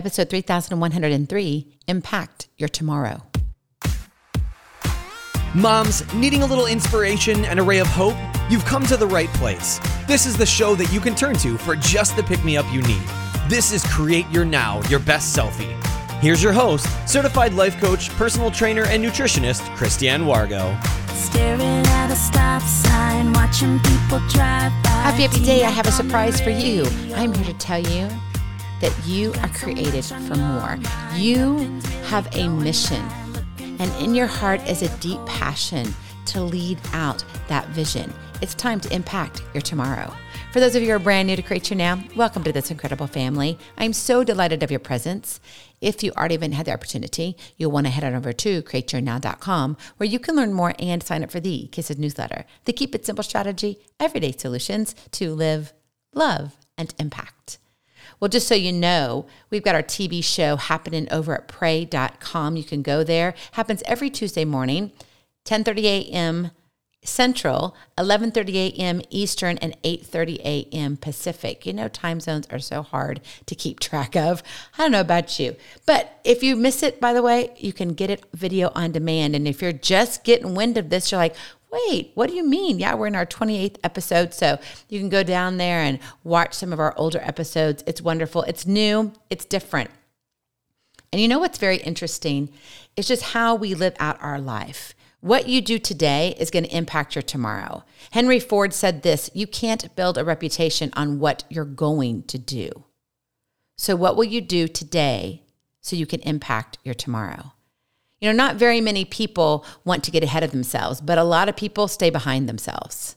episode 3103, Impact Your Tomorrow. Moms, needing a little inspiration and a ray of hope? You've come to the right place. This is the show that you can turn to for just the pick-me-up you need. This is Create Your Now, Your Best Selfie. Here's your host, certified life coach, personal trainer, and nutritionist, Christiane Wargo. Staring at a stop sign, watching people drive by. Happy day, I have a surprise for you. I'm here to tell you that you are created for more. You have a mission, and in your heart is a deep passion to lead out that vision. It's time to impact your tomorrow. For those of you who are brand new to Create Your Now, welcome to this incredible family. I'm so delighted of your presence. If you already haven't had the opportunity, you'll want to head on over to createyournow.com, where you can learn more and sign up for the Kisses newsletter, the Keep It Simple strategy, everyday solutions to live, love, and impact. Well, just so you know, we've got our TV show happening over at pray.com. You can go there. Happens every Tuesday morning, 10:30 a.m. Central, 11:30 a.m. Eastern, and 8:30 a.m. Pacific. You know, time zones are so hard to keep track of. I don't know about you, but if you miss it, by the way, you can get it video on demand. And if you're just getting wind of this, you're like, wait, what do you mean? Yeah, we're in our 28th episode, so you can go down there and watch some of our older episodes. It's wonderful. It's new. It's different. And you know what's very interesting? It's just how we live out our life. What you do today is going to impact your tomorrow. Henry Ford said this: you can't build a reputation on what you're going to do. So what will you do today so you can impact your tomorrow? You know, not very many people want to get ahead of themselves, but a lot of people stay behind themselves.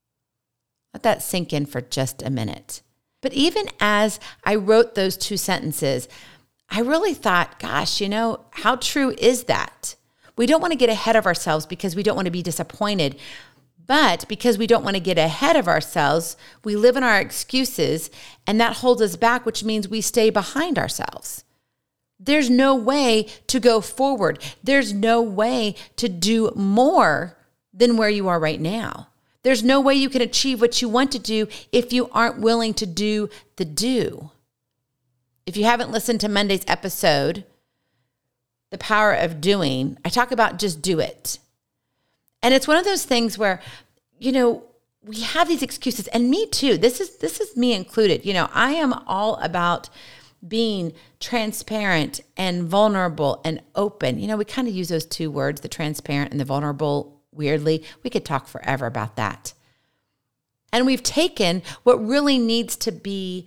Let that sink in for just a minute. But even as I wrote those two sentences, I really thought, gosh, you know, how true is that? We don't want to get ahead of ourselves because we don't want to be disappointed. But because we don't want to get ahead of ourselves, we live in our excuses, and that holds us back, which means we stay behind ourselves. There's no way to go forward. There's no way to do more than where you are right now. There's no way you can achieve what you want to do if you aren't willing to do the do. If you haven't listened to Monday's episode, The Power of Doing, I talk about just do it. And it's one of those things where, you know, we have these excuses, and me too. This is me included. You know, I am all about being transparent and vulnerable and open. You know, we kind of use those two words, the transparent and the vulnerable, weirdly. We could talk forever about that. And we've taken what really needs to be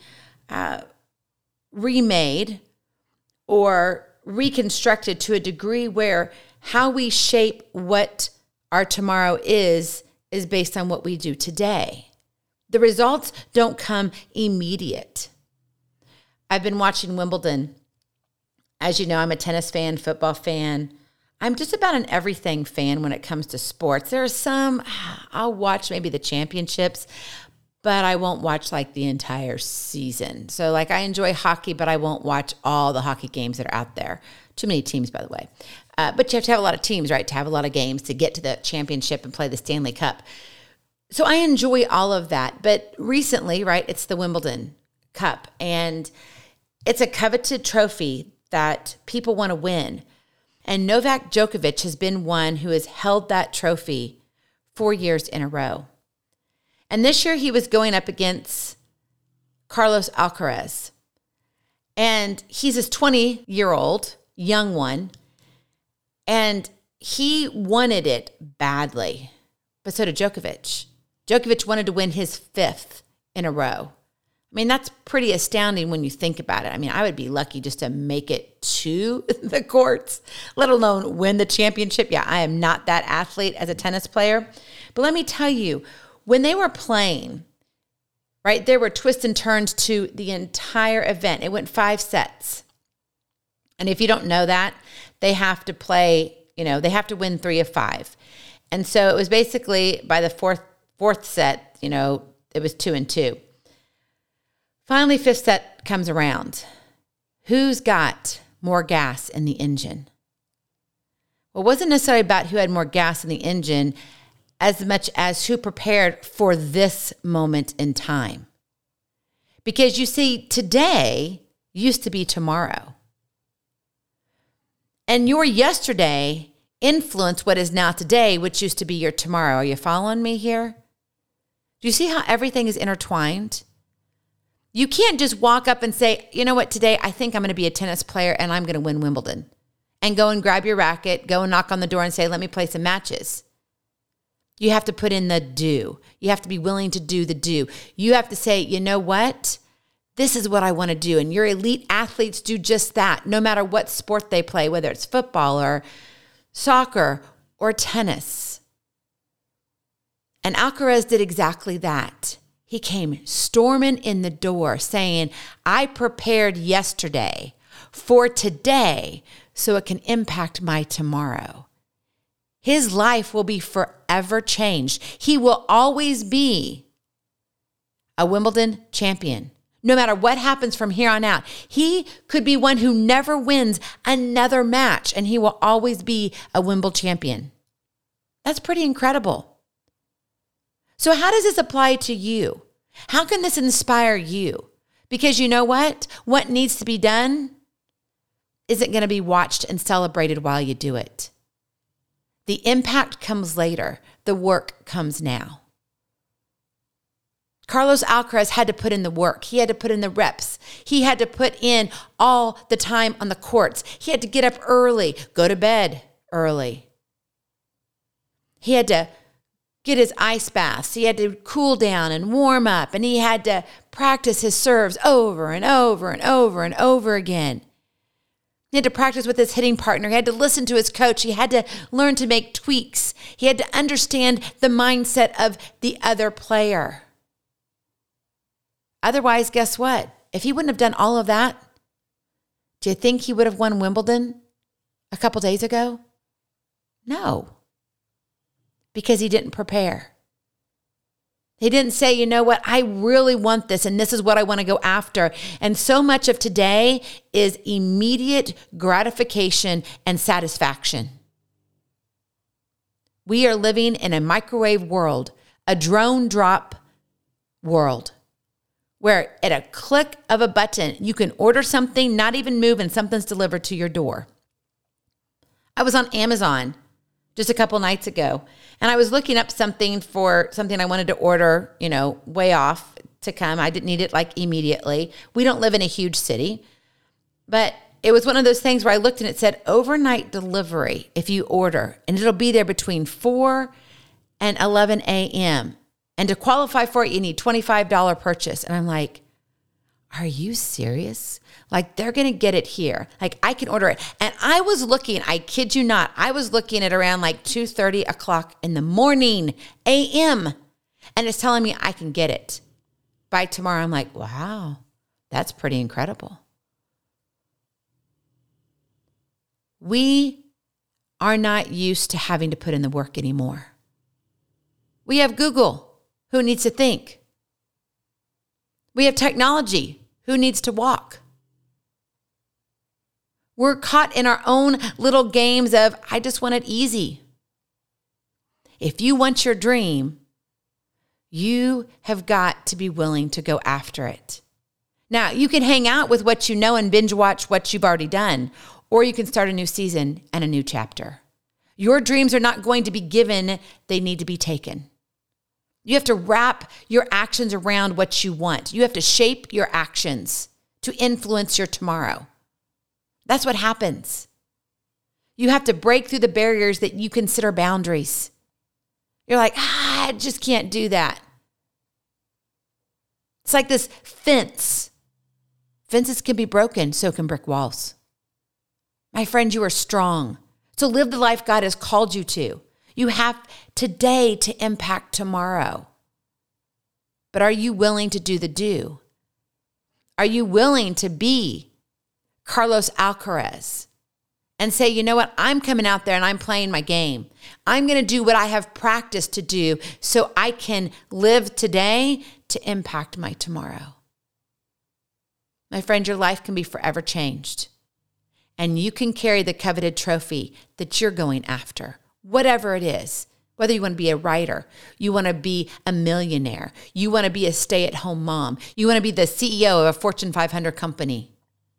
remade or reconstructed to a degree where how we shape what our tomorrow is based on what we do today. The results don't come immediate. I've been watching Wimbledon. As you know, I'm a tennis fan, football fan. I'm just about an everything fan when it comes to sports. There are some, I'll watch maybe the championships, but I won't watch like the entire season. So like I enjoy hockey, but I won't watch all the hockey games that are out there. Too many teams, by the way. But you have to have a lot of teams, right, to have a lot of games to get to the championship and play the Stanley Cup. So I enjoy all of that. But recently, right, it's the Wimbledon Cup. And it's a coveted trophy that people want to win. And Novak Djokovic has been one who has held that trophy 4 years in a row. And this year he was going up against Carlos Alcaraz. And he's this 20-year-old, young one. And he wanted it badly. But so did Djokovic. Djokovic wanted to win his 5th in a row. I mean, that's pretty astounding when you think about it. I mean, I would be lucky just to make it to the courts, let alone win the championship. Yeah, I am not that athlete as a tennis player. But let me tell you, when they were playing, right, there were twists and turns to the entire event. It went 5 sets. And if you don't know that, they have to play, you know, they have to win 3 of 5. And so it was basically by the fourth set, you know, it was 2-2. Finally, 5th set comes around. Who's got more gas in the engine? Well, it wasn't necessarily about who had more gas in the engine as much as who prepared for this moment in time. Because you see, today, used to be tomorrow. And your yesterday influenced what is now today, which used to be your tomorrow. Are you following me here? Do you see how everything is intertwined? You can't just walk up and say, you know what, today I think I'm going to be a tennis player and I'm going to win Wimbledon. And go and grab your racket, go and knock on the door and say, let me play some matches. You have to put in the do. You have to be willing to do the do. You have to say, you know what? This is what I want to do. And your elite athletes do just that, no matter what sport they play, whether it's football or soccer or tennis. And Alcaraz did exactly that. He came storming in the door saying, I prepared yesterday for today so it can impact my tomorrow. His life will be forever changed. He will always be a Wimbledon champion. No matter what happens from here on out, he could be one who never wins another match, and he will always be a Wimbledon champion. That's pretty incredible. So how does this apply to you? How can this inspire you? Because you know what? What needs to be done isn't going to be watched and celebrated while you do it. The impact comes later. The work comes now. Carlos Alcaraz had to put in the work. He had to put in the reps. He had to put in all the time on the courts. He had to get up early, go to bed early. He had to get his ice baths. He had to cool down and warm up, and he had to practice his serves over and over and over and over again. He had to practice with his hitting partner. He had to listen to his coach. He had to learn to make tweaks. He had to understand the mindset of the other player. Otherwise, guess what? If he wouldn't have done all of that, do you think he would have won Wimbledon a couple days ago? No, because he didn't prepare. He didn't say, you know what, I really want this and this is what I want to go after. And so much of today is immediate gratification and satisfaction. We are living in a microwave world, a drone drop world, where at a click of a button, you can order something, not even move, and something's delivered to your door. I was on Amazon just a couple nights ago, and I was looking up something for something I wanted to order, way off to come. I didn't need it like immediately. We don't live in a huge city, but it was one of those things where I looked and it said overnight delivery if you order, and it'll be there between 4 and 11 a.m. And to qualify for it, you need $25 purchase. And I'm like, are you serious? Like, they're going to get it here. Like, I can order it. And I was looking, I kid you not, I was looking at around like 2:30 o'clock in the morning, a.m. And it's telling me I can get it by tomorrow. I'm like, wow, that's pretty incredible. We are not used to having to put in the work anymore. We have Google. Who needs to think? We have technology. Who needs to walk? We're caught in our own little games of, I just want it easy. If you want your dream, you have got to be willing to go after it. Now, you can hang out with what you know and binge watch what you've already done, or you can start a new season and a new chapter. Your dreams are not going to be given, they need to be taken. You have to wrap your actions around what you want. You have to shape your actions to influence your tomorrow. That's what happens. You have to break through the barriers that you consider boundaries. You're like, I just can't do that. It's like this fence. Fences can be broken, so can brick walls. My friend, you are strong. So live the life God has called you to. You have today to impact tomorrow. But are you willing to do the do? Are you willing to be Carlos Alcaraz and say, you know what, I'm coming out there and I'm playing my game. I'm going to do what I have practiced to do so I can live today to impact my tomorrow. My friend, your life can be forever changed. And you can carry the coveted trophy that you're going after. Whatever it is, whether you want to be a writer, you want to be a millionaire, you want to be a stay-at-home mom, you want to be the CEO of a Fortune 500 company.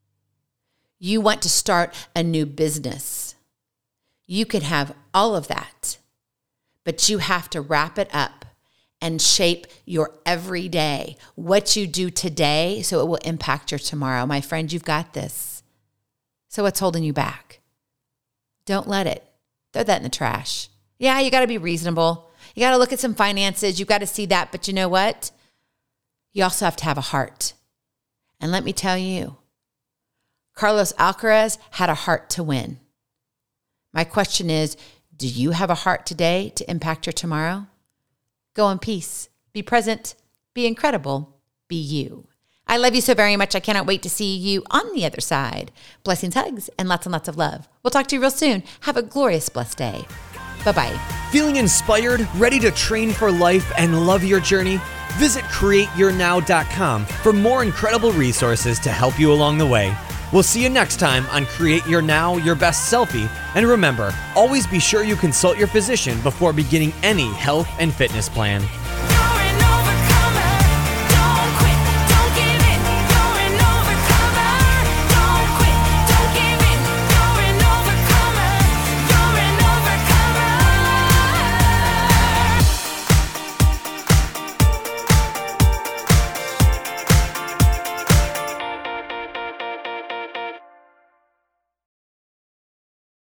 You want to start a new business. You can have all of that, but you have to wrap it up and shape your everyday, what you do today, so it will impact your tomorrow. My friend, you've got this. So what's holding you back? Don't let it. Throw that in the trash. Yeah, you got to be reasonable. You got to look at some finances. You've got to see that. But you know what? You also have to have a heart. And let me tell you, Carlos Alcaraz had a heart to win. My question is, do you have a heart today to impact your tomorrow? Go in peace. Be present. Be incredible. Be you. I love you so very much. I cannot wait to see you on the other side. Blessings, hugs, and lots of love. We'll talk to you real soon. Have a glorious, blessed day. Bye-bye. Feeling inspired, ready to train for life and love your journey? Visit CreateYourNow.com for more incredible resources to help you along the way. We'll see you next time on Create Your Now, Your Best Selfie. And remember, always be sure you consult your physician before beginning any health and fitness plan.